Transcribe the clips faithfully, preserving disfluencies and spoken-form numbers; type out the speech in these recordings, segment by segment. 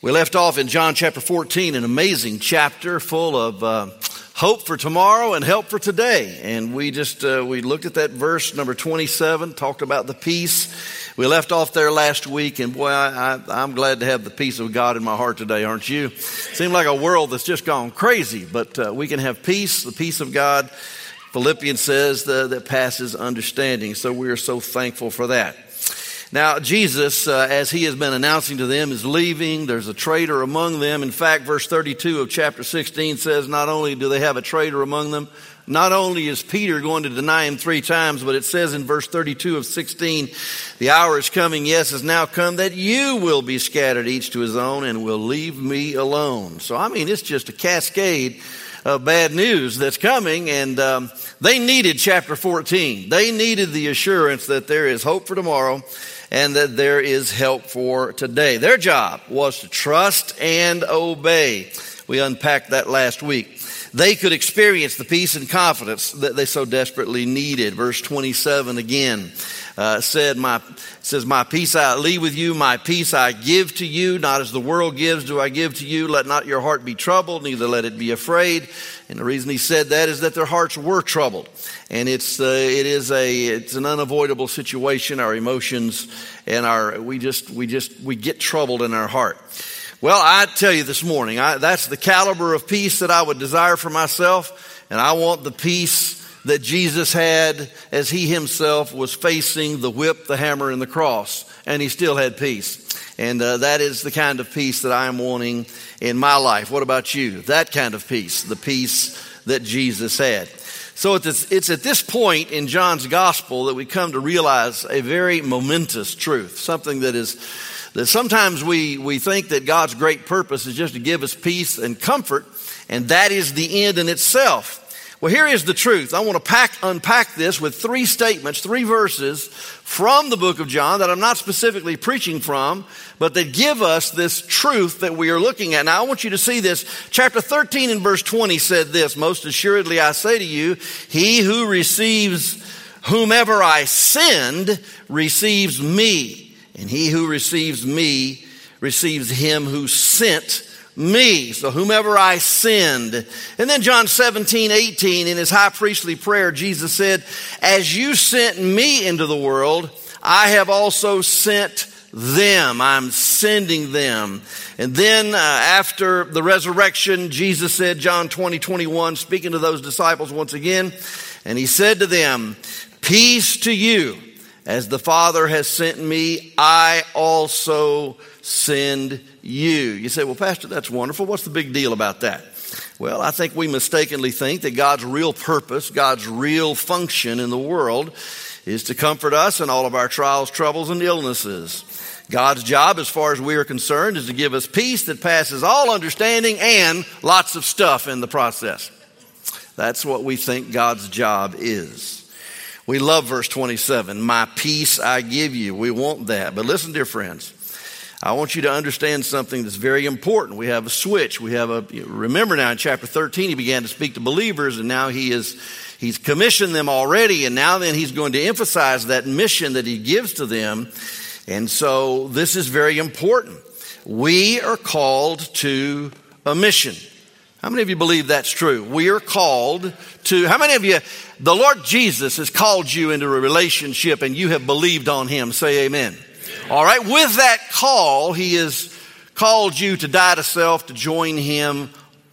We left off in John chapter fourteen, an amazing chapter full of uh, hope for tomorrow and help for today. And we just, uh, we looked at that verse number twenty-seven, talked about the peace. We left off there last week, and boy, I, I, I'm glad to have the peace of God in my heart today, aren't you? Seems like a world that's just gone crazy, but uh, we can have peace, the peace of God. Philippians says uh, that passes understanding, so we are so thankful for that. Now, Jesus, uh, as he has been announcing to them, is leaving. There's a traitor among them. In fact, verse thirty-two of chapter sixteen says not only do they have a traitor among them, not only is Peter going to deny him three times, but it says in verse thirty-two of sixteen, the hour is coming, yes, has now come, that you will be scattered each to his own and will leave me alone. So, I mean, it's just a cascade of bad news that's coming, and um, they needed chapter fourteen. They needed the assurance that there is hope for tomorrow and that there is help for today. Their job was to trust and obey. We unpacked that last week. They could experience the peace and confidence that they so desperately needed. Verse twenty-seven again uh, said, "My says, my peace I leave with you, my peace I give to you. Not as the world gives do I give to you. Let not your heart be troubled, neither let it be afraid." And the reason he said that is that their hearts were troubled, and it's uh, it is a it's an unavoidable situation. Our emotions and our we just we just we get troubled in our heart. Well, I tell you this morning, I, that's the caliber of peace that I would desire for myself, and I want the peace that Jesus had as he himself was facing the whip, the hammer, and the cross, and he still had peace. And uh, that is the kind of peace that I am wanting in my life. What about you? That kind of peace, the peace that Jesus had. So it's, it's at this point in John's gospel that we come to realize a very momentous truth, something that is that sometimes we, we think that God's great purpose is just to give us peace and comfort, and that is the end in itself. Well, here is the truth. I want to pack, unpack this with three statements, three verses from the book of John that I'm not specifically preaching from, but that give us this truth that we are looking at. Now, I want you to see this. Chapter thirteen and verse twenty said this, "Most assuredly I say to you, he who receives whomever I send receives me. And he who receives me receives him who sent me." So whomever I send. And then John seventeen, eighteen, in his high priestly prayer, Jesus said, "As you sent me into the world, I have also sent them." I'm sending them. And then uh, after the resurrection, Jesus said, John twenty, twenty-one, speaking to those disciples once again, and he said to them, "Peace to you. As the Father has sent me, I also send you." You say, "Well, Pastor, that's wonderful. What's the big deal about that?" Well, I think we mistakenly think that God's real purpose, God's real function in the world is to comfort us in all of our trials, troubles, and illnesses. God's job, as far as we are concerned, is to give us peace that passes all understanding and lots of stuff in the process. That's what we think God's job is. We love verse twenty-seven, "My peace I give you." We want that. But listen, dear friends, I want you to understand something that's very important. We have a switch. We have a, remember now in chapter thirteen, he began to speak to believers, and now he is, he's commissioned them already, and now then he's going to emphasize that mission that he gives to them. And so this is very important. We are called to a mission. How many of you believe that's true? We are called to, how many of you, the Lord Jesus has called you into a relationship and you have believed on him? Say amen. Amen. All right. With that call, he has called you to die to self, to join him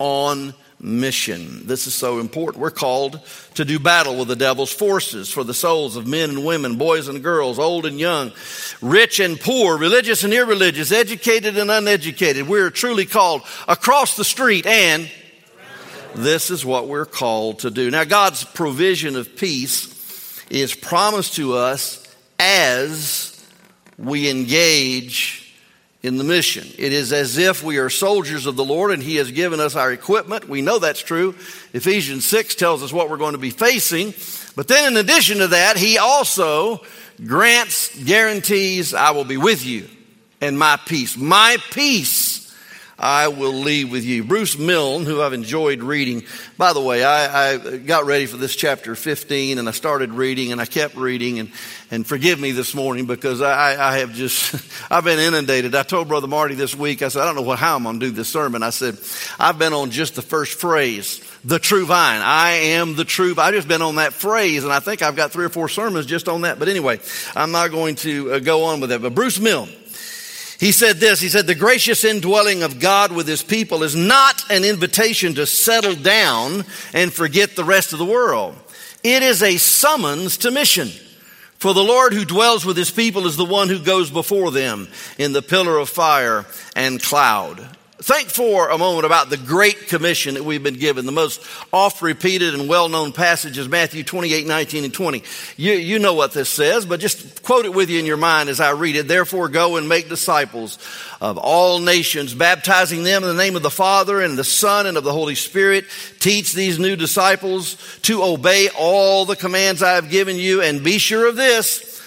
on mission. This is so important. We're called to do battle with the devil's forces for the souls of men and women, boys and girls, old and young, rich and poor, religious and irreligious, educated and uneducated. We're truly called across the street, and this is what we're called to do. Now, God's provision of peace is promised to us as we engage in the mission. It is as if we are soldiers of the Lord and he has given us our equipment. We know that's true. Ephesians six tells us what we're going to be facing. But then in addition to that, he also grants, guarantees, "I will be with you and my peace. My peace I will leave with you. Bruce Milne, who I've enjoyed reading. By the way, I, I got ready for this chapter fifteen, and I started reading, and I kept reading, and, and forgive me this morning because I, I have just, I've been inundated. I told Brother Marty this week, I said, I don't know what, how I'm going to do this sermon. I said, I've been on just the first phrase, the true vine. I am the true vine. I've just been on that phrase, and I think I've got three or four sermons just on that. But anyway, I'm not going to uh, go on with that. But Bruce Milne, he said this, he said, the gracious indwelling of God with his people is not an invitation to settle down and forget the rest of the world. It is a summons to mission. For the Lord who dwells with his people is the one who goes before them in the pillar of fire and cloud. Think for a moment about the Great Commission that we've been given. The most oft-repeated and well-known passage is Matthew twenty-eight, nineteen, and twenty. You, you know what this says, but just quote it with you in your mind as I read it. Therefore, go and make disciples of all nations, baptizing them in the name of the Father and the Son and of the Holy Spirit. Teach these new disciples to obey all the commands I have given you, and be sure of this,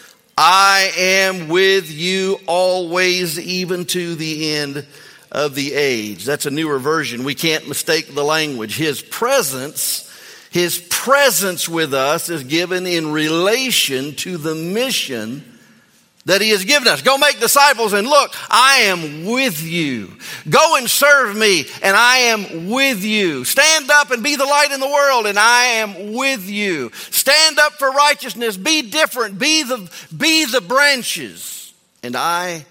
I am with you always, even to the end of the age. That's a newer version. We can't mistake the language. His presence, his presence with us is given in relation to the mission that he has given us. Go make disciples, and look, I am with you. Go and serve me, and I am with you. Stand up and be the light in the world, and I am with you. Stand up for righteousness. Be different. Be the, be the branches, and I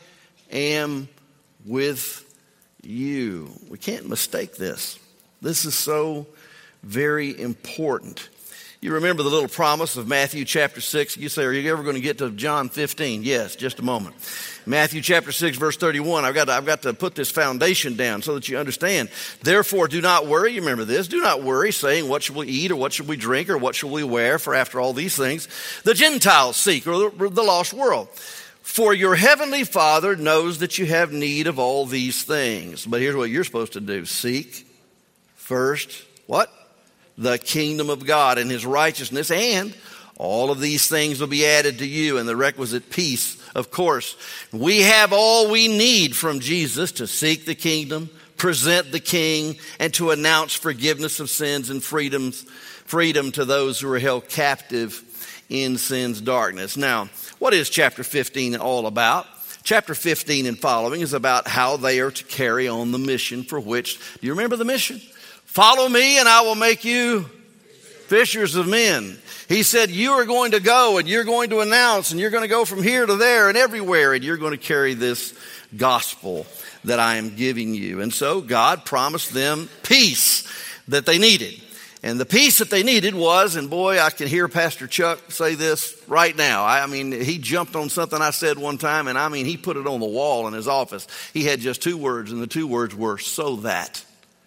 am with you. We can't mistake this. This is so very important. You remember the little promise of Matthew chapter six? You say, are you ever going to get to John fifteen? Yes, just a moment. Matthew chapter six, verse thirty-one. I've got to, I've got to put this foundation down so that you understand. Therefore, do not worry. You remember this. Do not worry, saying, what shall we eat, or what shall we drink, or what shall we wear? For after all these things, the Gentiles seek, or the, the lost world. For your heavenly Father knows that you have need of all these things. But here's what you're supposed to do. Seek first, what? The kingdom of God and his righteousness, and all of these things will be added to you, and the requisite peace, of course. We have all we need from Jesus to seek the kingdom, present the king, and to announce forgiveness of sins and freedoms, freedom to those who are held captive in sin's darkness. Now, what is chapter fifteen all about? Chapter fifteen and following is about how they are to carry on the mission for which, do you remember the mission? Follow me and I will make you fishers of men. He said, you are going to go and you're going to announce, and you're going to go from here to there and everywhere, and you're going to carry this gospel that I am giving you. And so God promised them peace that they needed. And the peace that they needed was, and boy, I can hear Pastor Chuck say this right now. I mean, he jumped on something I said one time, and I mean, he put it on the wall in his office. He had just two words, and the two words were, so that.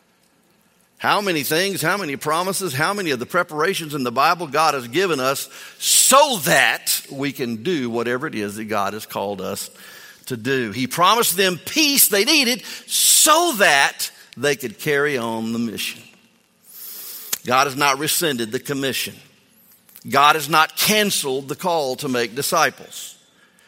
How many things, how many promises, how many of the preparations in the Bible God has given us so that we can do whatever it is that God has called us to do. He promised them peace they needed so that they could carry on the mission. God has not rescinded the commission. God has not canceled the call to make disciples.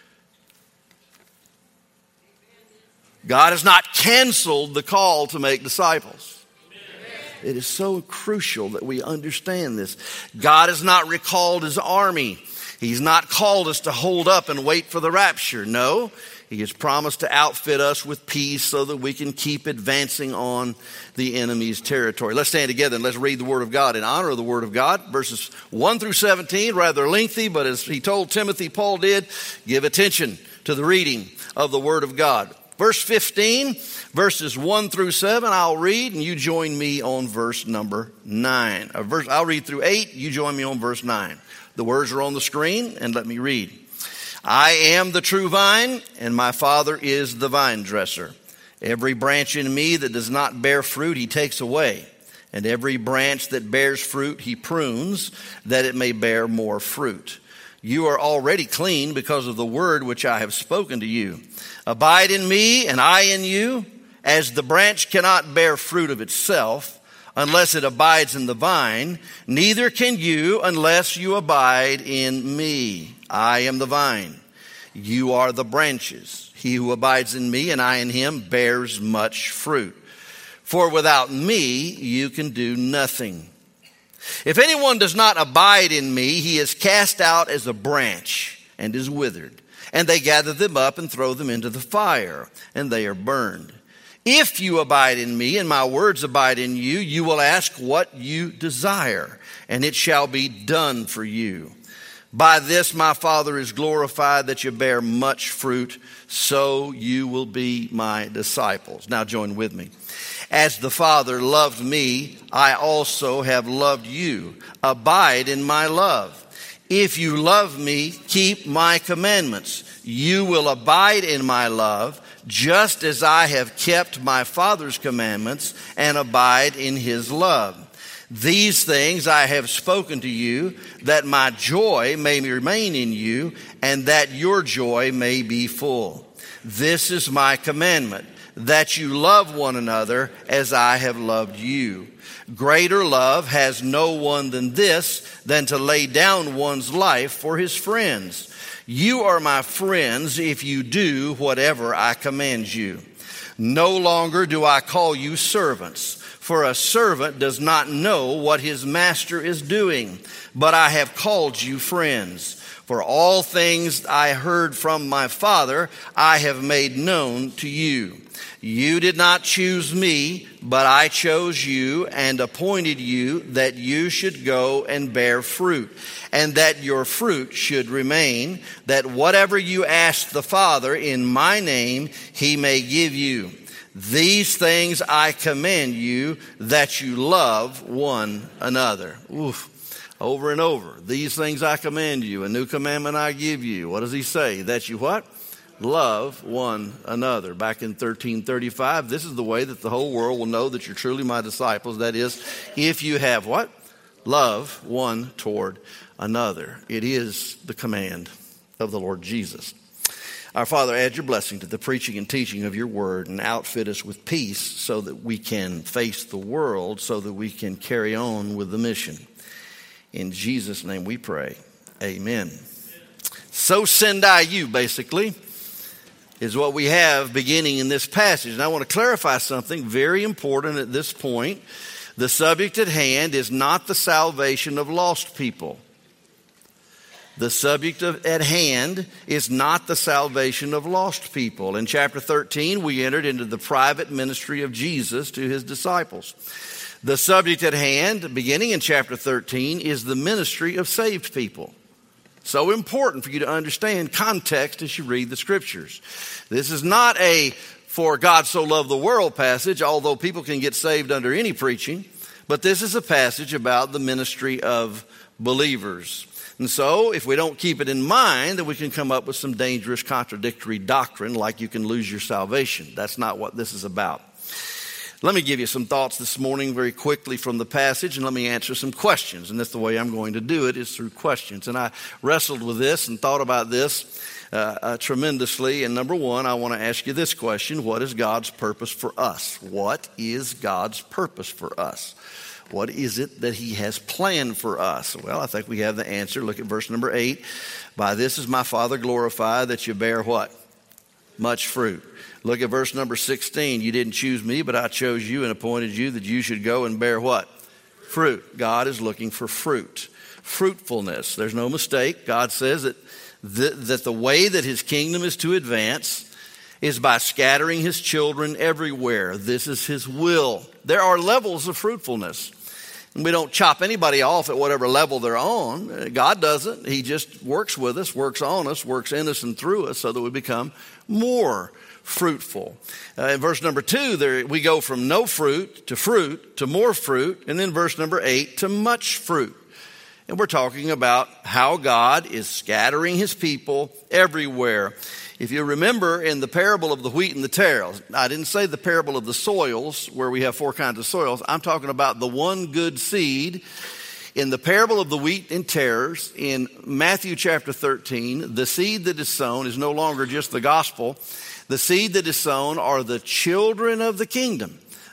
God has not canceled the call to make disciples. It is so crucial that we understand this. God has not recalled his army. He's not called us to hold up and wait for the rapture. No, he has promised to outfit us with peace so that we can keep advancing on the enemy's territory. Let's stand together and let's read the Word of God in honor of the Word of God. Verses one through seventeen, rather lengthy, but as he told Timothy, Paul did, give attention to the reading of the Word of God. Verse fifteen, verses one through seven, I'll read, and you join me on verse number nine. Uh, verse, I'll read through eight, you join me on verse nine. The words are on the screen, and let me read. I am the true vine, and my Father is the vine dresser. Every branch in me that does not bear fruit, he takes away. And every branch that bears fruit, he prunes, that it may bear more fruit. You are already clean because of the word which I have spoken to you. Abide in me, and I in you, as the branch cannot bear fruit of itself unless it abides in the vine, neither can you unless you abide in me. I am the vine. You are the branches. He who abides in me and I in him bears much fruit. For without me you can do nothing. If anyone does not abide in me, he is cast out as a branch and is withered. And they gather them up and throw them into the fire, and they are burned. If you abide in me and my words abide in you, you will ask what you desire, and it shall be done for you. By this my Father is glorified, that you bear much fruit, so you will be my disciples. Now join with me. As the Father loved me, I also have loved you. Abide in my love. If you love me, keep my commandments. You will abide in my love, just as I have kept my Father's commandments and abide in his love. These things I have spoken to you, that my joy may remain in you, and that your joy may be full. This is my commandment, that you love one another as I have loved you. Greater love has no one than this, than to lay down one's life for his friends. You are my friends if you do whatever I command you. No longer do I call you servants, for a servant does not know what his master is doing, but I have called you friends. For all things I heard from my Father, I have made known to you. You did not choose me, but I chose you and appointed you that you should go and bear fruit, and that your fruit should remain, that whatever you ask the Father in my name, he may give you. These things I command you, that you love one another. Oof. Over and over. These things I command you. A new commandment I give you. What does he say? That you what? Love one another. Back in thirteen thirty-five, this is the way that the whole world will know that you're truly my disciples. That is, if you have what? Love one toward another. It is the command of the Lord Jesus. Our Father, add your blessing to the preaching and teaching of your word, and outfit us with peace so that we can face the world, so that we can carry on with the mission. In Jesus' name we pray. Amen. So send I you, basically, is what we have beginning in this passage. And I want to clarify something very important at this point. The subject at hand is not the salvation of lost people. The subject of, at hand is not the salvation of lost people. In chapter thirteen, we entered into the private ministry of Jesus to his disciples. The subject at hand, beginning in chapter thirteen, is the ministry of saved people. So important for you to understand context as you read the scriptures. This is not a for God so loved the world passage, although people can get saved under any preaching. But this is a passage about the ministry of believers. And so, if we don't keep it in mind, then we can come up with some dangerous contradictory doctrine like you can lose your salvation. That's not what this is about. Let me give you some thoughts this morning very quickly from the passage, and let me answer some questions. And that's the way I'm going to do it, is through questions. And I wrestled with this and thought about this uh, uh, tremendously. And number one, I want to ask you this question. What is God's purpose for us? What is God's purpose for us? What is it that he has planned for us? Well, I think we have the answer. Look at verse number eight. By this is my Father glorified, that you bear what? Much fruit. Look at verse number sixteen. You didn't choose me, but I chose you and appointed you that you should go and bear what? Fruit. God is looking for fruit. Fruitfulness. There's no mistake. God says that the, that the way that his kingdom is to advance is by scattering his children everywhere. This is his will. There are levels of fruitfulness. And we don't chop anybody off at whatever level they're on. God doesn't. He just works with us, works on us, works in us and through us so that we become more fruitful. Uh, in verse number two, there we go from no fruit to fruit to more fruit. And then verse number eight to much fruit. And we're talking about how God is scattering his people everywhere. If you remember in the parable of the wheat and the tares, I didn't say the parable of the soils where we have four kinds of soils. I'm talking about the one good seed. In the parable of the wheat and tares in Matthew chapter thirteen, the seed that is sown is no longer just the gospel. The seed that is sown are the children of the kingdom.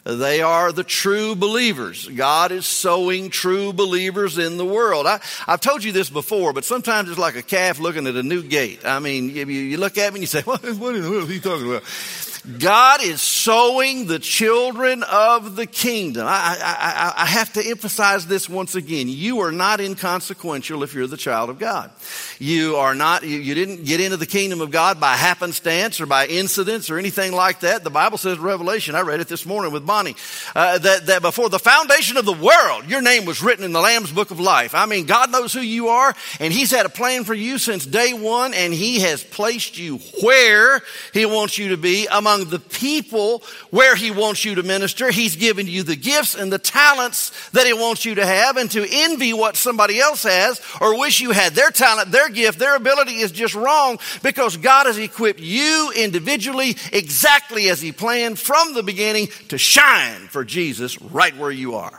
They are the true believers. God is sowing true believers in the world. I, I've told you this before, but sometimes it's like a calf looking at a new gate. I mean, you, you look at me and you say, what, what is he talking about? God is sowing the children of the kingdom. I, I, I have to emphasize this once again. You are not inconsequential if you're the child of God. You are not, you, you didn't get into the kingdom of God by happenstance or by incidents or anything like that. The Bible says in Revelation, I read it this morning with Bonnie, uh, that, that before the foundation of the world, your name was written in the Lamb's Book of Life. I mean, God knows who you are, and He's had a plan for you since day one, and He has placed you where He wants you to be among the people where He wants you to minister. He's given you the gifts and the talents that He wants you to have, and to envy what somebody else has or wish you had their talent, their gift, their ability is just wrong, because God has equipped you individually exactly as He planned from the beginning to shine for Jesus right where you are.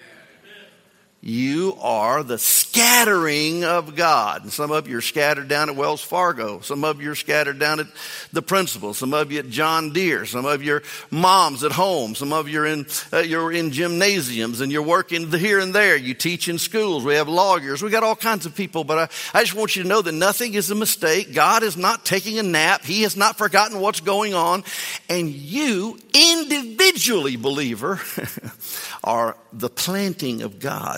You are the scattering of God. And some of you are scattered down at Wells Fargo. Some of you are scattered down at the Principal. Some of you at John Deere. Some of you are moms at home. Some of you are in, uh, you're in gymnasiums and you're working here and there. You teach in schools. We have lawyers. We got all kinds of people. But I, I just want you to know that nothing is a mistake. God is not taking a nap. He has not forgotten what's going on. And you, individually, believer, are the planting of God.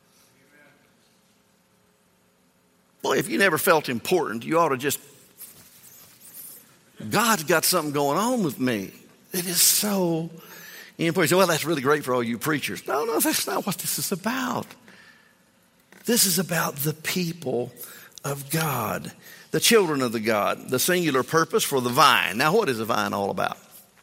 Boy, if you never felt important, you ought to just, God's got something going on with me. It is so important. You say, well, that's really great for all you preachers. No, no, that's not what this is about. This is about the people of God, the children of the God, the singular purpose for the vine. Now, what is a vine all about?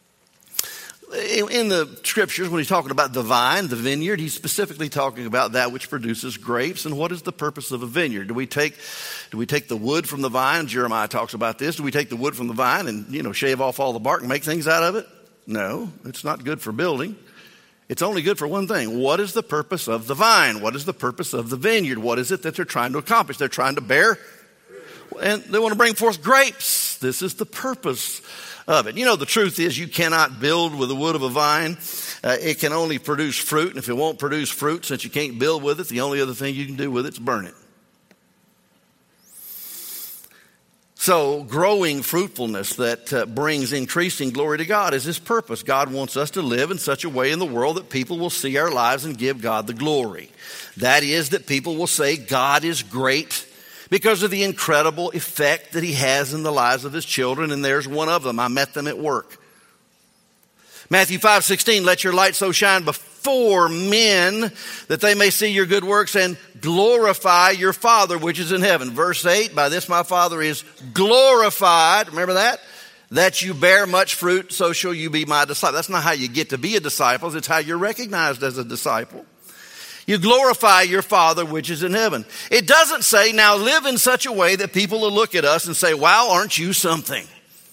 In the scriptures, when he's talking about the vine, the vineyard, he's specifically talking about that which produces grapes. And what is the purpose of a vineyard? Do we take, do we take the wood from the vine? Jeremiah talks about this. Do we take the wood from the vine and, you know, shave off all the bark and make things out of it? No, it's not good for building. It's only good for one thing. What is the purpose of the vine? What is the purpose of the vineyard? What is it that they're trying to accomplish? They're trying to bear, and they want to bring forth grapes. This is the purpose of it. You know, the truth is you cannot build with the wood of a vine. Uh, it can only produce fruit. And if it won't produce fruit, since you can't build with it, the only other thing you can do with it is burn it. So growing fruitfulness that uh, brings increasing glory to God is His purpose. God wants us to live in such a way in the world that people will see our lives and give God the glory. That is, that people will say God is great because of the incredible effect that He has in the lives of His children. And there's one of them. I met them at work. Matthew five sixteen, let your light so shine before men that they may see your good works and glorify your Father which is in heaven. Verse eight, by this my Father is glorified. Remember that? That you bear much fruit, so shall you be my disciple. That's not how you get to be a disciple. It's how you're recognized as a disciple. You glorify your Father which is in heaven. It doesn't say, now live in such a way that people will look at us and say, wow, aren't you something?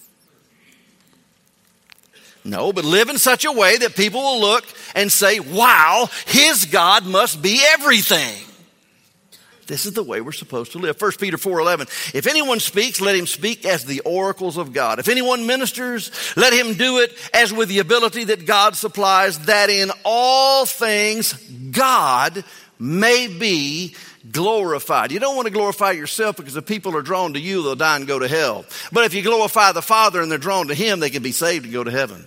No, but live in such a way that people will look and say, wow, his God must be everything. This is the way we're supposed to live. First Peter four eleven, if anyone speaks, let him speak as the oracles of God. If anyone ministers, let him do it as with the ability that God supplies, that in all things God may be glorified. You don't want to glorify yourself, because if people are drawn to you, they'll die and go to hell. But if you glorify the Father and they're drawn to Him, they can be saved and go to heaven.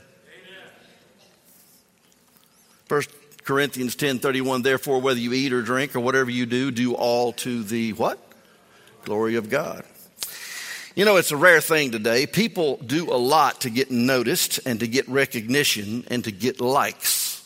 First Corinthians ten thirty-one, therefore, whether you eat or drink or whatever you do, do all to the what? Glory of God. You know, it's a rare thing today. People do a lot to get noticed and to get recognition and to get likes.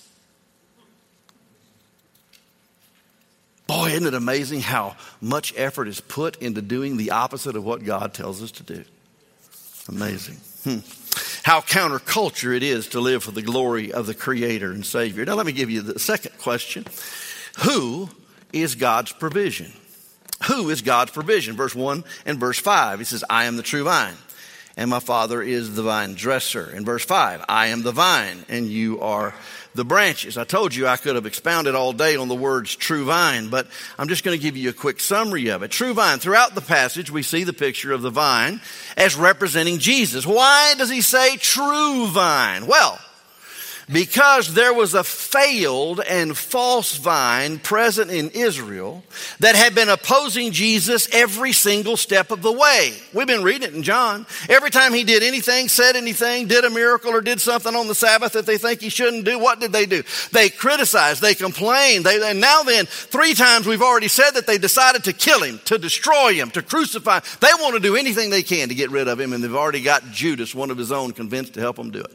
Boy, isn't it amazing how much effort is put into doing the opposite of what God tells us to do? Amazing. Hmm. How counterculture it is to live for the glory of the Creator and Savior. Now let me give you the second question. Who is God's provision? Who is God's provision? Verse one and verse five. He says, I am the true vine, and my Father is the vine dresser. In verse five, I am the vine, and you are the branches. I told you I could have expounded all day on the words true vine, but I'm just going to give you a quick summary of it. True vine. Throughout the passage, we see the picture of the vine as representing Jesus. Why does he say true vine? Well, because there was a failed and false vine present in Israel that had been opposing Jesus every single step of the way. We've been reading it in John. Every time he did anything, said anything, did a miracle, or did something on the Sabbath that they think he shouldn't do, what did they do? They criticized, they complained. They, and now then, three times we've already said that they decided to kill him, to destroy him, to crucify him. They want to do anything they can to get rid of him, and they've already got Judas, one of his own, convinced to help them do it.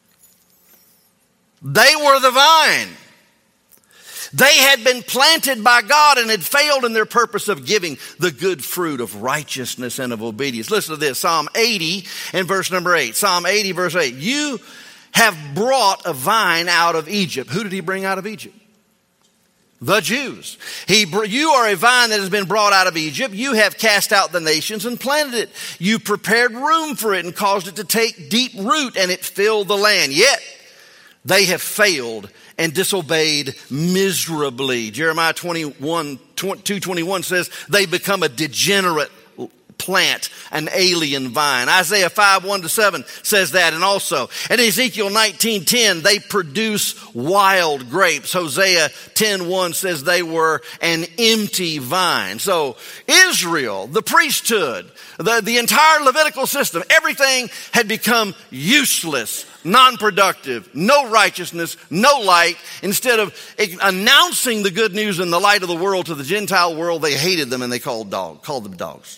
They were the vine. They had been planted by God and had failed in their purpose of giving the good fruit of righteousness and of obedience. Listen to this, Psalm eighty and verse number eight. Psalm eighty verse eight. You have brought a vine out of Egypt. Who did he bring out of Egypt? The Jews. He, you are a vine that has been brought out of Egypt. You have cast out the nations and planted it. You prepared room for it and caused it to take deep root, and it filled the land. Yet they have failed and disobeyed miserably. Jeremiah twenty-one, two twenty-one says they become a degenerate plant, an alien vine. Isaiah five, one to seven says that, and also in Ezekiel nineteen ten, they produce wild grapes. Hosea ten, one says they were an empty vine. So Israel, the priesthood, the, the entire Levitical system, everything had become useless, non-productive, no righteousness, no light. Instead of announcing the good news in the light of the world to the Gentile world, they hated them and they called dog, called them dogs.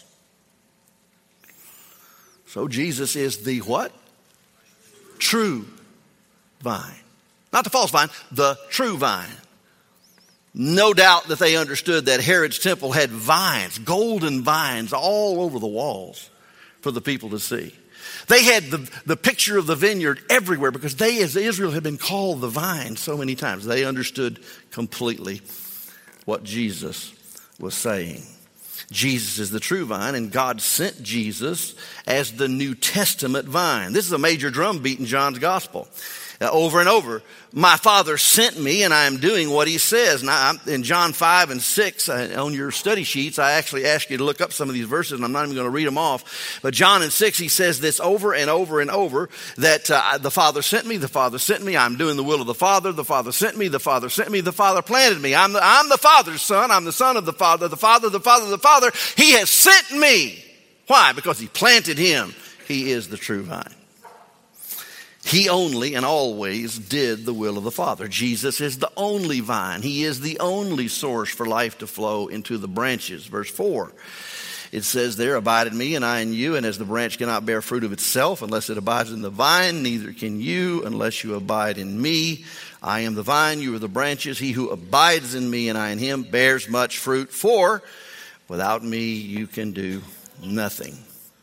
So Jesus is the what? True vine. Not the false vine, the true vine. No doubt that they understood that Herod's temple had vines, golden vines all over the walls for the people to see. They had the, the picture of the vineyard everywhere because they, as Israel, had been called the vine so many times. They understood completely what Jesus was saying. Jesus is the true vine, and God sent Jesus as the New Testament vine. This is a major drum beat in John's gospel. Uh, over and over, my Father sent me, and I am doing what he says. Now, I'm, in John five and six, uh, on your study sheets, I actually ask you to look up some of these verses, and I'm not even going to read them off. But John in six, he says this over and over and over, that uh, the Father sent me, the Father sent me, I'm doing the will of the Father, the Father sent me, the Father sent me, the Father planted me. I'm the, I'm the Father's son, I'm the son of the Father, the Father, the Father, the Father. He has sent me. Why? Because he planted him. He is the true vine. He only and always did the will of the Father. Jesus is the only vine. He is the only source for life to flow into the branches. Verse four, it says there, abide in me and I in you, and as the branch cannot bear fruit of itself unless it abides in the vine, neither can you unless you abide in me. I am the vine, you are the branches. He who abides in me and I in him bears much fruit, for without me you can do nothing.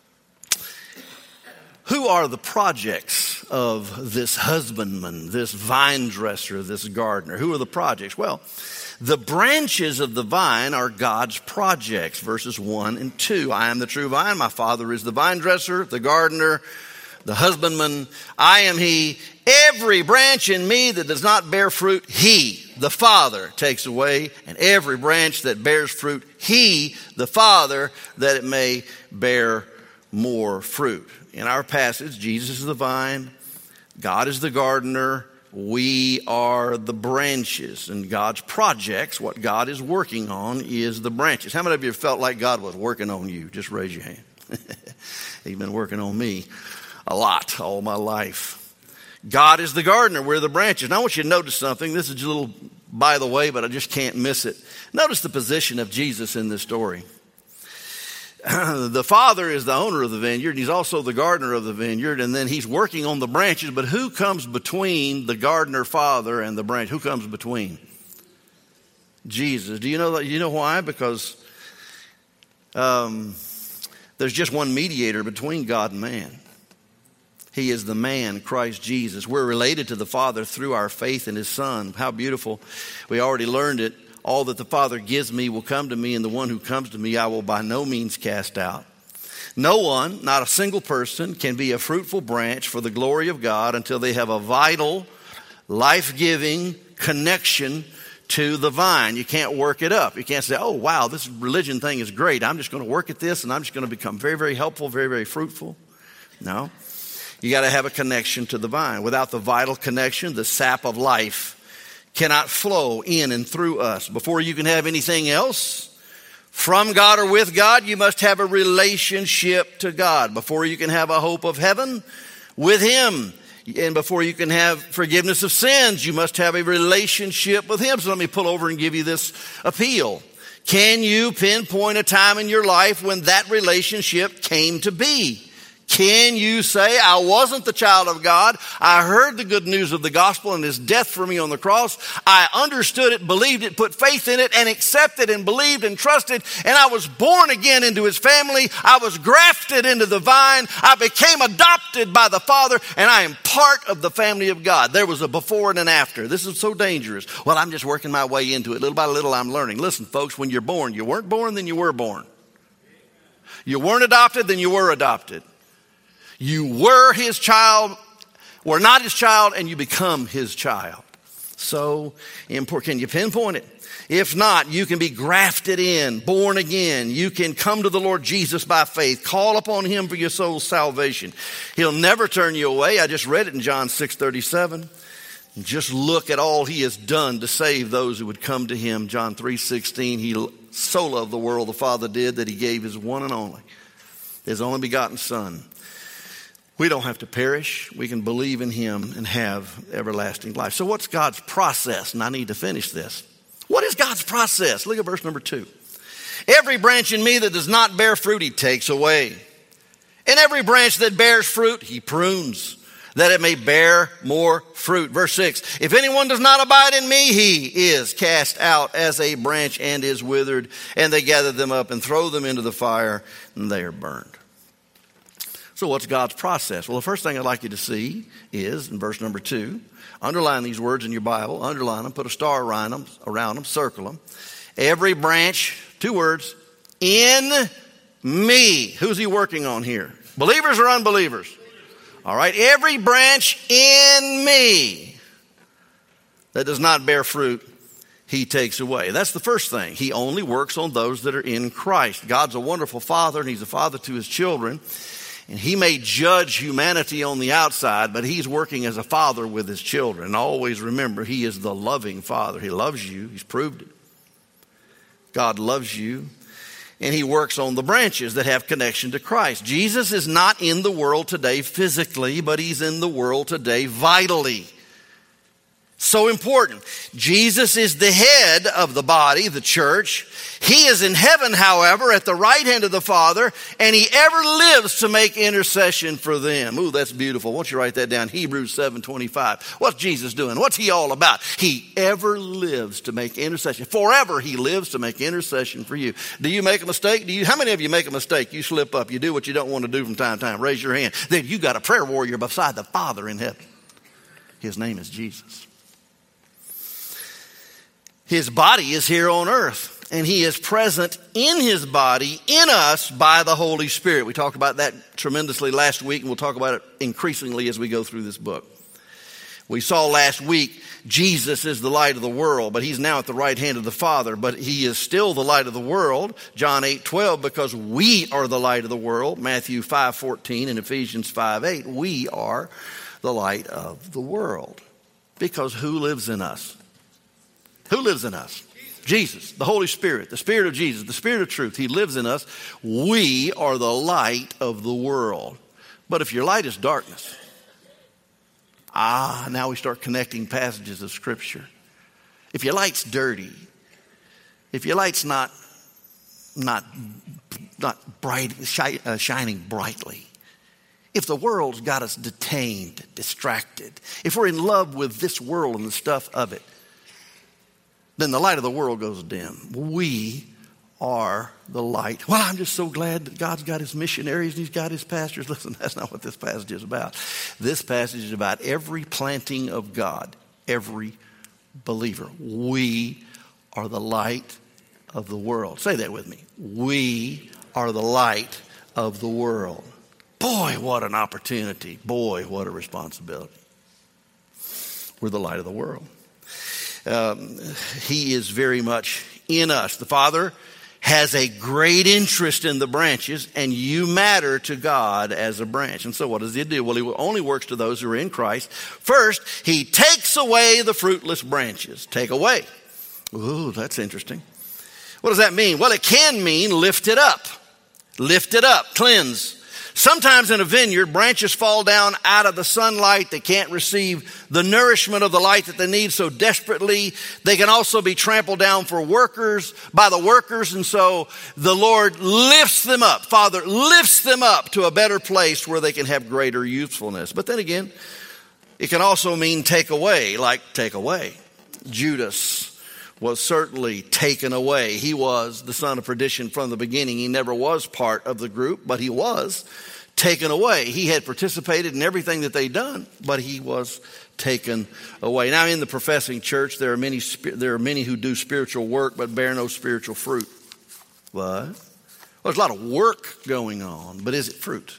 Who are the projects of this husbandman, this vine dresser, this gardener? Who are the projects? Well, the branches of the vine are God's projects, verses one and two. I am the true vine. My Father is the vine dresser, the gardener, the husbandman. I am he. Every branch in me that does not bear fruit, he, the Father, takes away. And every branch that bears fruit, he, the Father, that it may bear more fruit. In our passage, Jesus is the vine, God is the gardener, we are the branches. And God's projects, what God is working on, is the branches. How many of you felt like God was working on you? Just raise your hand. He's been working on me a lot all my life. God is the gardener, we're the branches. Now I want you to notice something. This is a little by the way, but I just can't miss it. Notice the position of Jesus in this story. The Father is the owner of the vineyard. He's also the gardener of the vineyard, and then he's working on the branches. But who comes between the gardener Father and the branch? Who comes between? Jesus. Do you know that? You know why? Because um, there's just one mediator between God and man. He is the man, Christ Jesus. We're related to the Father through our faith in his Son. How beautiful. We already learned it. All that the Father gives me will come to me, and the one who comes to me I will by no means cast out. No one, not a single person, can be a fruitful branch for the glory of God until they have a vital, life-giving connection to the vine. You can't work it up. You can't say, oh, wow, this religion thing is great. I'm just going to work at this, and I'm just going to become very, very helpful, very, very fruitful. No. You got to have a connection to the vine. Without the vital connection, the sap of life cannot flow in and through us. Before you can have anything else from God or with God, you must have a relationship to God. Before you can have a hope of heaven with Him, and before you can have forgiveness of sins, you must have a relationship with Him. So let me pull over and give you this appeal. Can you pinpoint a time in your life when that relationship came to be? Can you say, I wasn't the child of God. I heard the good news of the gospel and His death for me on the cross. I understood it, believed it, put faith in it, and accepted and believed and trusted. And I was born again into His family. I was grafted into the vine. I became adopted by the Father, and I am part of the family of God. There was a before and an after. This is so dangerous. Well, I'm just working my way into it. Little by little, I'm learning. Listen, folks, when you're born, you weren't born, then you were born. You weren't adopted, then you were adopted. You were His child, were not His child, and you become His child. So important. Can you pinpoint it? If not, you can be grafted in, born again. You can come to the Lord Jesus by faith. Call upon Him for your soul's salvation. He'll never turn you away. I just read it in John six thirty-seven. Just look at all He has done to save those who would come to Him. John three sixteen, He so loved the world, the Father did, that He gave His one and only, His only begotten Son. We don't have to perish. We can believe in Him and have everlasting life. So what's God's process? And I need to finish this. What is God's process? Look at verse number two. Every branch in me that does not bear fruit, He takes away. And every branch that bears fruit, He prunes, that it may bear more fruit. Verse six, if anyone does not abide in me, he is cast out as a branch and is withered. And they gather them up and throw them into the fire, and they are burned. So what's God's process? Well, the first thing I'd like you to see is in verse number two, underline these words in your Bible, underline them, put a star around them, around them, circle them. Every branch, two words, in me. Who's He working on here? Believers or unbelievers? All right, every branch in me that does not bear fruit, He takes away. That's the first thing. He only works on those that are in Christ. God's a wonderful Father, and He's a father to His children. And He may judge humanity on the outside, but He's working as a father with His children. And always remember, He is the loving Father. He loves you. He's proved it. God loves you. And He works on the branches that have connection to Christ. Jesus is not in the world today physically, but He's in the world today vitally. So important. Jesus is the head of the body, the church. He is in heaven, however, at the right hand of the Father, and He ever lives to make intercession for them. Ooh, that's beautiful. Why don't you write that down? Hebrews seven twenty-five. What's Jesus doing? What's He all about? He ever lives to make intercession. Forever He lives to make intercession for you. Do you make a mistake? Do you? How many of you make a mistake? You slip up. You do what you don't want to do from time to time. Raise your hand. Then you got a prayer warrior beside the Father in heaven. His name is Jesus. His body is here on earth, and He is present in His body, in us, by the Holy Spirit. We talked about that tremendously last week, and we'll talk about it increasingly as we go through this book. We saw last week, Jesus is the light of the world, but He's now at the right hand of the Father, but He is still the light of the world, John eight twelve, because we are the light of the world, Matthew five fourteen and Ephesians five eight. We are the light of the world, because who lives in us? Who lives in us? Jesus, the Holy Spirit, the Spirit of Jesus, the Spirit of truth. He lives in us. We are the light of the world. But if your light is darkness, ah, now we start connecting passages of Scripture. If your light's dirty, if your light's not, not, not bright, shi- uh, shining brightly, if the world's got us detained, distracted, if we're in love with this world and the stuff of it, then the light of the world goes dim. We are the light. Well, I'm just so glad that God's got His missionaries and He's got His pastors. Listen, that's not what this passage is about. This passage is about every planting of God, every believer. We are the light of the world. Say that with me. We are the light of the world. Boy, what an opportunity. Boy, what a responsibility. We're the light of the world. Um, he is very much in us. The Father has a great interest in the branches, and you matter to God as a branch. And so what does he do? Well, he only works to those who are in Christ. First, he takes away the fruitless branches. Take away. Ooh, that's interesting. What does that mean? Well, it can mean lift it up. Lift it up, cleanse. Sometimes in a vineyard, branches fall down out of the sunlight. They can't receive the nourishment of the light that they need so desperately. They can also be trampled down for workers, by the workers. And so the Lord lifts them up. Father lifts them up to a better place where they can have greater usefulness. But then again, it can also mean take away, like take away. Judas was certainly taken away. He was the son of perdition from the beginning. He never was part of the group, but he was taken away. He had participated in everything that they'd done, but he was taken away. Now, in the professing church, there are many there are many who do spiritual work but bear no spiritual fruit. What? Well, there's a lot of work going on, but is it fruit?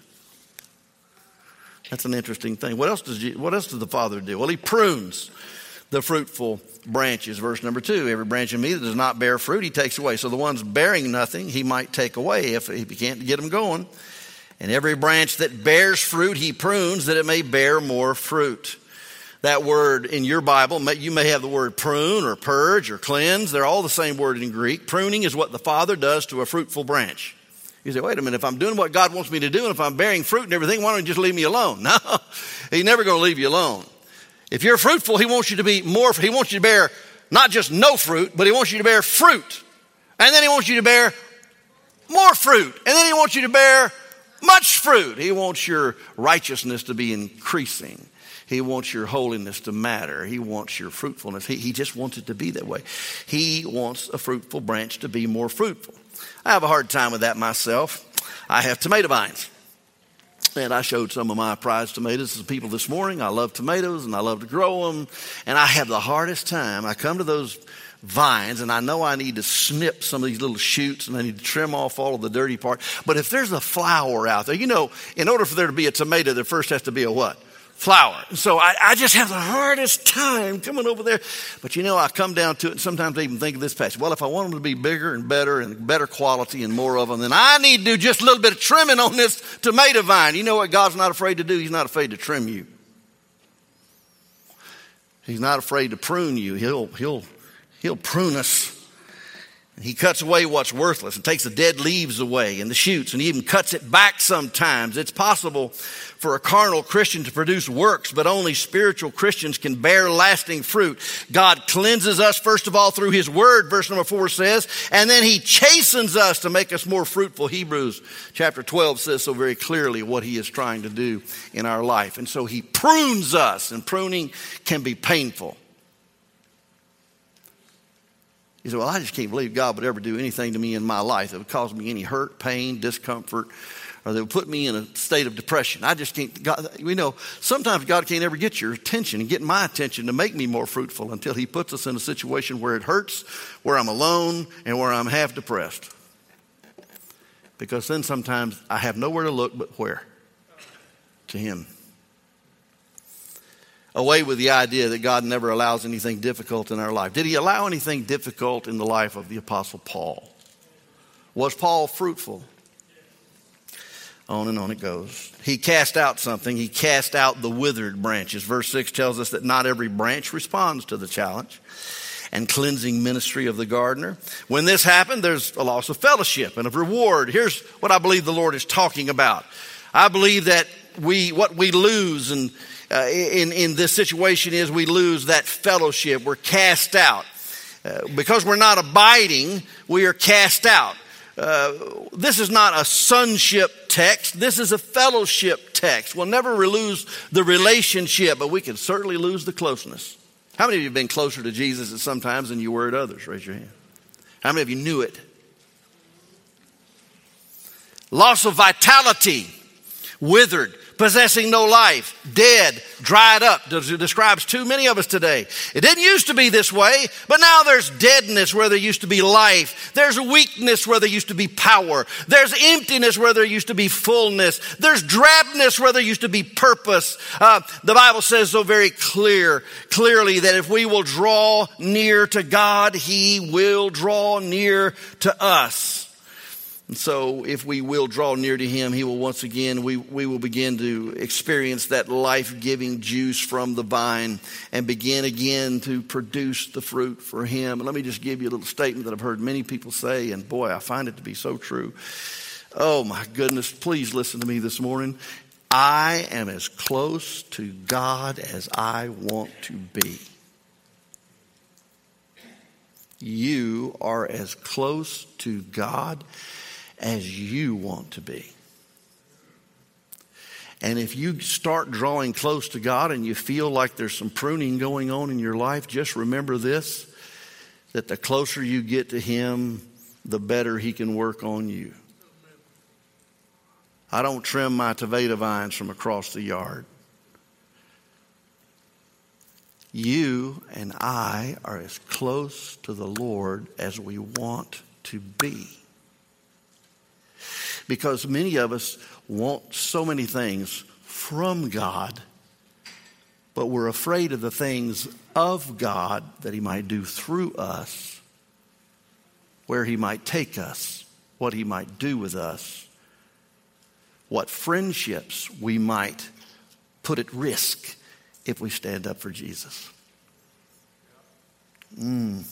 That's an interesting thing. What else does you, what else does the Father do? Well, he prunes the fruitful branches. Verse number two, every branch in me that does not bear fruit, he takes away. So the ones bearing nothing, he might take away if, if he can't get them going. And every branch that bears fruit, he prunes that it may bear more fruit. That word in your Bible, you may have the word prune or purge or cleanse. They're all the same word in Greek. Pruning is what the Father does to a fruitful branch. You say, wait a minute, if I'm doing what God wants me to do and if I'm bearing fruit and everything, why don't you just leave me alone? No, he's never going to leave you alone. If you're fruitful, he wants you to be more, he wants you to bear not just no fruit, but he wants you to bear fruit. And then he wants you to bear more fruit. And then he wants you to bear much fruit. He wants your righteousness to be increasing. He wants your holiness to matter. He wants your fruitfulness. He, he just wants it to be that way. He wants a fruitful branch to be more fruitful. I have a hard time with that myself. I have tomato vines. And I showed some of my prized tomatoes to people this morning. I love tomatoes and I love to grow them. And I have the hardest time. I come to those vines and I know I need to snip some of these little shoots and I need to trim off all of the dirty part. But if there's a flower out there, you know, in order for there to be a tomato, there first has to be a what? Flower. So I, I just have the hardest time coming over there. But you know, I come down to it and sometimes I even think of this passage. Well, if I want them to be bigger and better and better quality and more of them, then I need to do just a little bit of trimming on this tomato vine. You know what God's not afraid to do? He's not afraid to trim you. He's not afraid to prune you. He'll, he'll, he'll prune us. He cuts away what's worthless and takes the dead leaves away and the shoots and he even cuts it back sometimes. It's possible for a carnal Christian to produce works, but only spiritual Christians can bear lasting fruit. God cleanses us, first of all, through his word, verse number four says, and then he chastens us to make us more fruitful. Hebrews chapter twelve says so very clearly what he is trying to do in our life. And so he prunes us, and pruning can be painful. He said, well, I just can't believe God would ever do anything to me in my life that would cause me any hurt, pain, discomfort, or that would put me in a state of depression. I just can't, God, we know, sometimes God can't ever get your attention and get my attention to make me more fruitful until he puts us in a situation where it hurts, where I'm alone, and where I'm half depressed. Because then sometimes I have nowhere to look but where? To him. Away with the idea that God never allows anything difficult in our life. Did he allow anything difficult in the life of the Apostle Paul? Was Paul fruitful? On and on it goes. He cast out something. He cast out the withered branches. Verse six tells us that not every branch responds to the challenge and cleansing ministry of the gardener. When this happened, there's a loss of fellowship and of reward. Here's what I believe the Lord is talking about. I believe that we what we lose and Uh, in, in this situation is we lose that fellowship. We're cast out. Uh, because we're not abiding, we are cast out. Uh, this is not a sonship text. This is a fellowship text. We'll never lose the relationship, but we can certainly lose the closeness. How many of you have been closer to Jesus at some times than you were at others? Raise your hand. How many of you knew it? Loss of vitality, withered. possessing no life, dead, dried up. It describes too many of us today. It didn't used to be this way, but now there's deadness where there used to be life. There's weakness where there used to be power. There's emptiness where there used to be fullness. There's drabness where there used to be purpose. Uh, the Bible says so very clear, clearly that if we will draw near to God, He will draw near to us. And so if we will draw near to Him, He will once again, we, we will begin to experience that life-giving juice from the vine and begin again to produce the fruit for Him. And let me just give you a little statement that I've heard many people say, and boy, I find it to be so true. Oh my goodness, please listen to me this morning. I am as close to God as I want to be. You are as close to God as you want to be. And if you start drawing close to God and you feel like there's some pruning going on in your life, just remember this, that the closer you get to Him, the better He can work on you. I don't trim my tomato vines from across the yard. You and I are as close to the Lord as we want to be. Because many of us want so many things from God, but we're afraid of the things of God that He might do through us, where He might take us, what He might do with us, what friendships we might put at risk if we stand up for Jesus. Mm.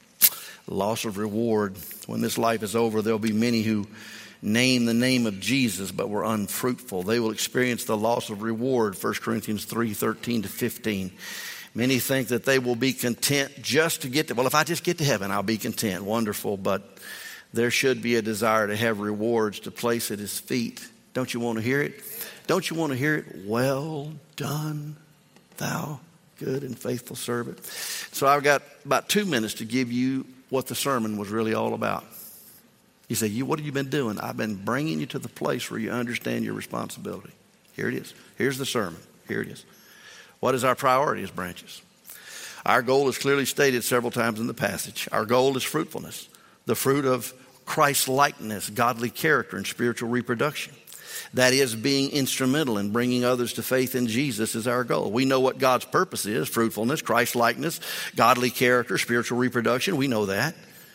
Loss of reward. When this life is over, there'll be many who name the name of Jesus but were unfruitful. They will experience the loss of reward. First Corinthians three, thirteen to fifteen. Many think that they will be content just to get to, well, if I just get to heaven, I'll be content. Wonderful, but there should be a desire to have rewards to place at His feet. Don't you want to hear it? Don't you want to hear it? Well done, thou good and faithful servant. So I've got about two minutes to give you what the sermon was really all about. You say, you, what have you been doing? I've been bringing you to the place where you understand your responsibility. Here it is. Here's the sermon. Here it is. What is our priority as branches? Our goal is clearly stated several times in the passage. Our goal is fruitfulness, the fruit of Christ-likeness, godly character, and spiritual reproduction. That is, being instrumental in bringing others to faith in Jesus is our goal. We know what God's purpose is: fruitfulness, Christ-likeness, godly character, spiritual reproduction. We know that.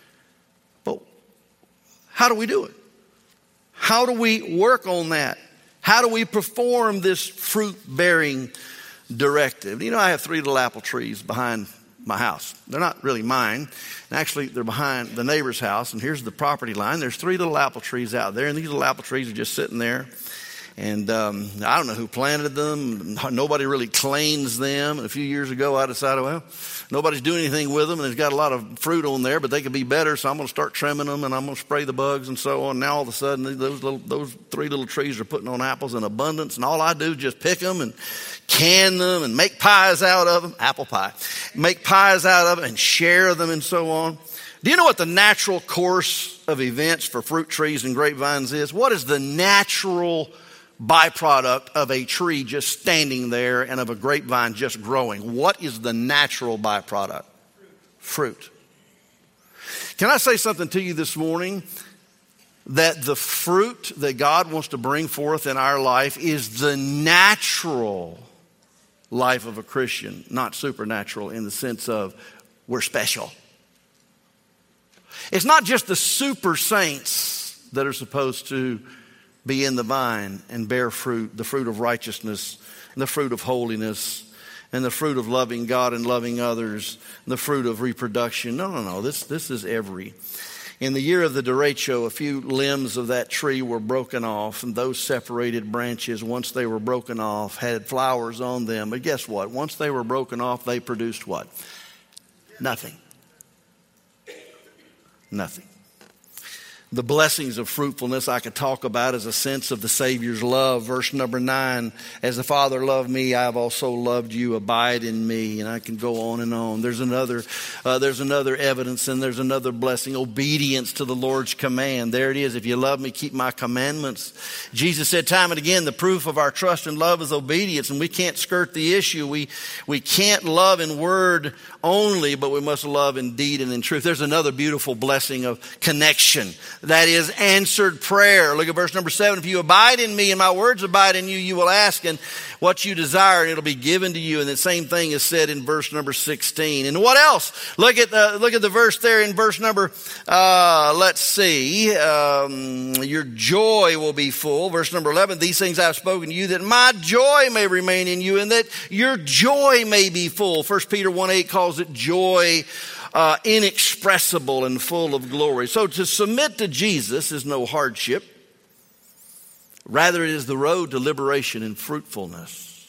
But how do we do it? How do we work on that? How do we perform this fruit-bearing directive? You know, I have three little apple trees behind my house. They're not really mine. Actually, they're behind the neighbor's house, and here's the property line. There's three little apple trees out there, and these little apple trees are just sitting there. And um, I don't know who planted them. Nobody really claims them. And a few years ago, I decided, well, nobody's doing anything with them, and they've got a lot of fruit on there, but they could be better, so I'm going to start trimming them, and I'm going to spray the bugs and so on. Now, all of a sudden, those little, those three little trees are putting on apples in abundance, and all I do is just pick them and can them and make pies out of them, apple pie, make pies out of it and share them and so on. Do you know what the natural course of events for fruit trees and grapevines is? What is the natural byproduct of a tree just standing there and of a grapevine just growing? What is the natural byproduct? Fruit. Can I say something to you this morning? That the fruit that God wants to bring forth in our life is the natural life of a Christian, not supernatural in the sense of we're special. It's not just the super saints that are supposed to be in the vine and bear fruit, the fruit of righteousness, and the fruit of holiness, and the fruit of loving God and loving others, and the fruit of reproduction. No, no, no. This, this is every. In the year of the derecho, a few limbs of that tree were broken off, and those separated branches, once they were broken off, had flowers on them. But guess what? Once they were broken off, they produced what? Nothing. Nothing. The blessings of fruitfulness I could talk about as a sense of the Savior's love. Verse number nine, as the Father loved me, I have also loved you. Abide in me. And I can go on and on. There's another, uh, there's another evidence and there's another blessing. Obedience to the Lord's command. There it is. If you love me, keep my commandments. Jesus said time and again, the proof of our trust and love is obedience. And we can't skirt the issue. We, we can't love in word only, but we must love in deed and in truth. There's another beautiful blessing of connection. That is answered prayer. Look at verse number seven. If you abide in me and my words abide in you, you will ask and what you desire and it'll be given to you. And the same thing is said in verse number sixteen. And what else? Look at the, look at the verse there in verse number, uh, let's see, um, your joy will be full. Verse number eleven, these things I have spoken to you that my joy may remain in you and that your joy may be full. First Peter one eight calls it joy Uh, inexpressible and full of glory. So to submit to Jesus is no hardship. Rather, it is the road to liberation and fruitfulness.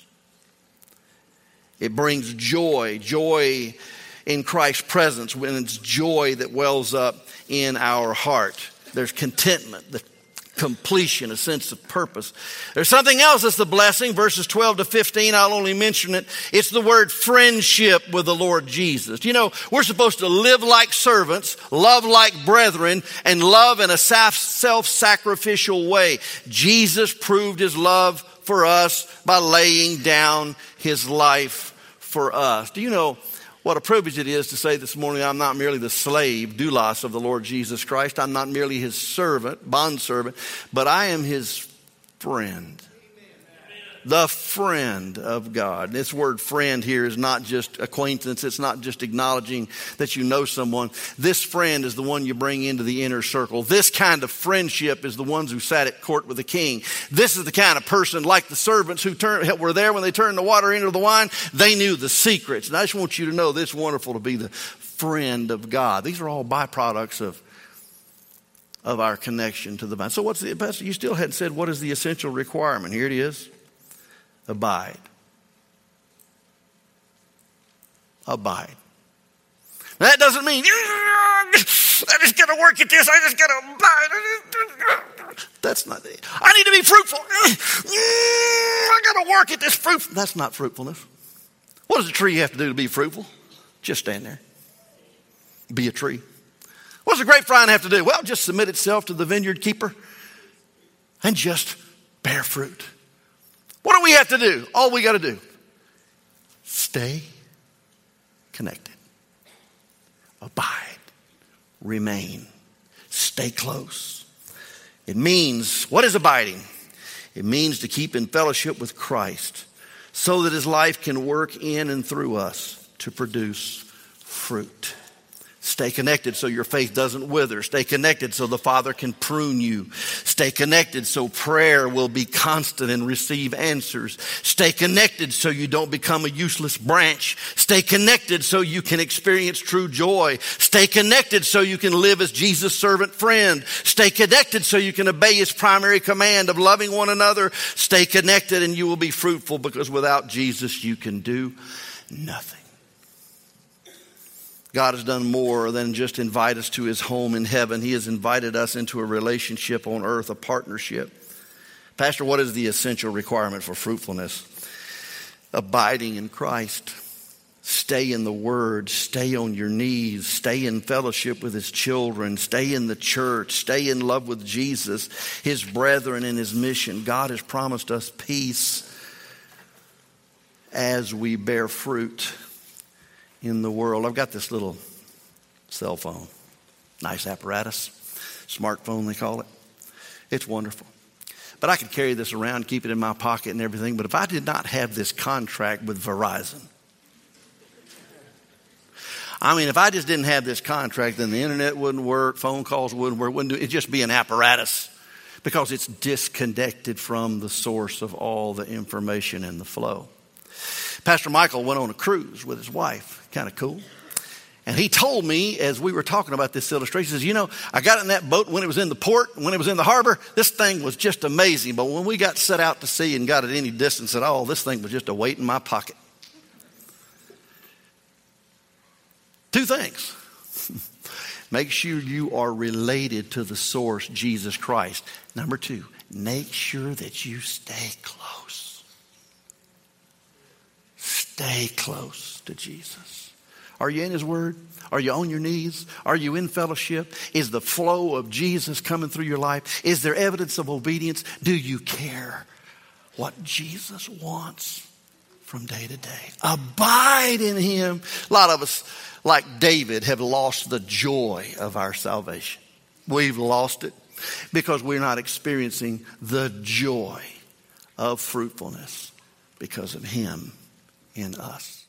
It brings joy, joy in Christ's presence, when it's joy that wells up in our heart. There's contentment, the completion, a sense of purpose. There's something else that's the blessing. Verses twelve to fifteen, I'll only mention it. It's the word friendship with the Lord Jesus. You know, we're supposed to live like servants, love like brethren, and love in a self-sacrificial way. Jesus proved his love for us by laying down his life for us. Do you know what a privilege it is to say this morning, I'm not merely the slave, doulos of the Lord Jesus Christ. I'm not merely his servant, bondservant, but I am his friend. The friend of God. This word friend here is not just acquaintance. It's not just acknowledging that you know someone. This friend is the one you bring into the inner circle. This kind of friendship is the ones who sat at court with the king. This is the kind of person like the servants who turn, were there when they turned the water into the wine. They knew the secrets. And I just want you to know this is wonderful to be the friend of God. These are all byproducts of of our connection to the vine. So what's the, Pastor, you still hadn't said what is the essential requirement. Here it is. Abide. Abide. Now, that doesn't mean, I just got to work at this. I just got to abide. That's not it. I need to be fruitful. I got to work at this fruit. That's not fruitfulness. What does a tree have to do to be fruitful? Just stand there. Be a tree. What does a grapevine have to do? Well, just submit itself to the vineyard keeper and just bear fruit. What do we have to do? All we got to do, stay connected, abide, remain, stay close. It means, what is abiding? It means to keep in fellowship with Christ so that his life can work in and through us to produce fruit. Stay connected so your faith doesn't wither. Stay connected so the Father can prune you. Stay connected so prayer will be constant and receive answers. Stay connected so you don't become a useless branch. Stay connected so you can experience true joy. Stay connected so you can live as Jesus' servant friend. Stay connected so you can obey his primary command of loving one another. Stay connected and you will be fruitful, because without Jesus you can do nothing. God has done more than just invite us to his home in heaven. He has invited us into a relationship on earth, a partnership. Pastor, what is the essential requirement for fruitfulness? Abiding in Christ. Stay in the Word. Stay on your knees. Stay in fellowship with his children. Stay in the church. Stay in love with Jesus, his brethren, and his mission. God has promised us peace as we bear fruit in the world. I've got this little cell phone. Nice apparatus. Smartphone, they call it. It's wonderful. But I could carry this around, keep it in my pocket and everything. But if I did not have this contract with Verizon, I mean, if I just didn't have this contract, then the internet wouldn't work, phone calls wouldn't work, wouldn't do, it'd just be an apparatus, because it's disconnected from the source of all the information and the flow. Pastor Michael went on a cruise with his wife. Kind of cool. And he told me, as we were talking about this illustration, he says, you know, I got in that boat when it was in the port, when it was in the harbor, this thing was just amazing. But when we got set out to sea and got at any distance at all, this thing was just a weight in my pocket. Two things. Make sure you are related to the source, Jesus Christ. Number two, make sure that you stay close. Stay close to Jesus. Are you in His Word? Are you on your knees? Are you in fellowship? Is the flow of Jesus coming through your life? Is there evidence of obedience? Do you care what Jesus wants from day to day? Abide in Him. A lot of us, like David, have lost the joy of our salvation. We've lost it because we're not experiencing the joy of fruitfulness because of Him in us.